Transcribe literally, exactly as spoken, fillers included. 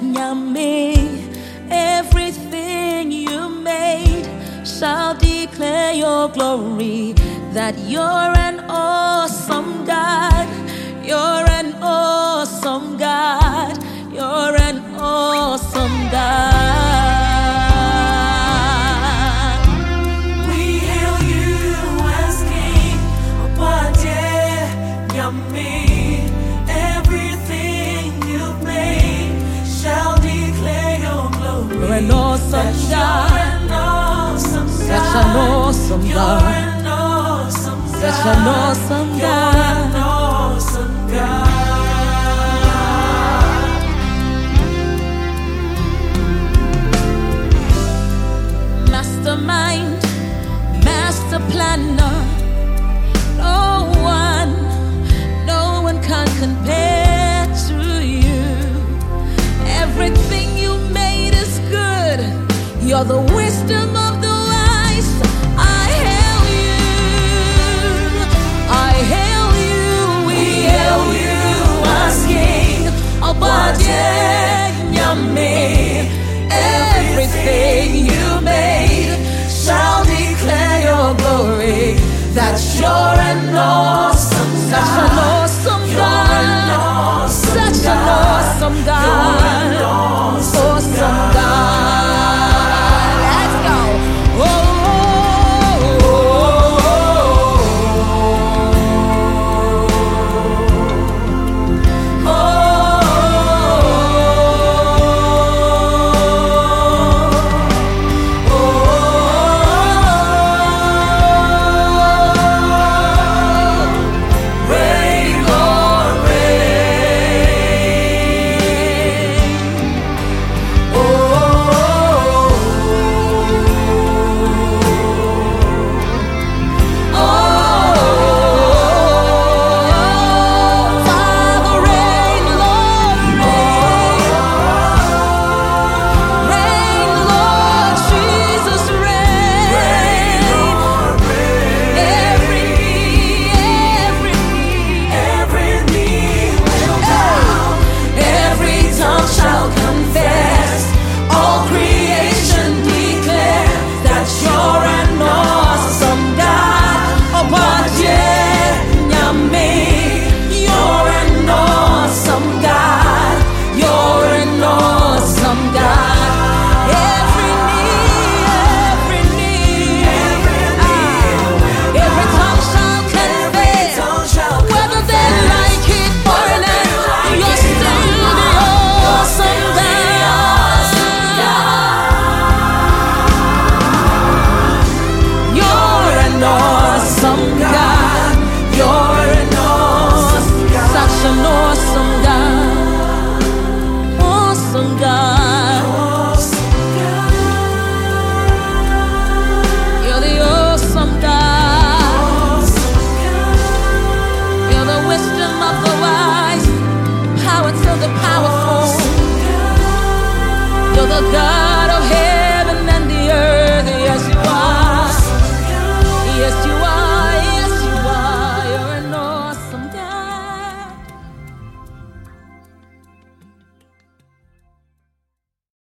Nyame. Everything you made shall declare your glory, that you're an awesome God. You're an awesome God. You're an awesome God. We hail you as King. Obadiah, Nyame. Everything you've made shall declare your glory. You're an awesome God. Such an awesome God. Such an awesome God. Mastermind, master planner. No one, no one can compare to you. Everything you made is good. You're the wisdom of the wise. I hail you. I hail you. We hail you as King. Obadiah, Nyame. Everything you made shall declare your glory, that you're an awesome God. Such an awesome God. Such an awesome God. Awesome God. Let's go. Oh, oh, oh, the God.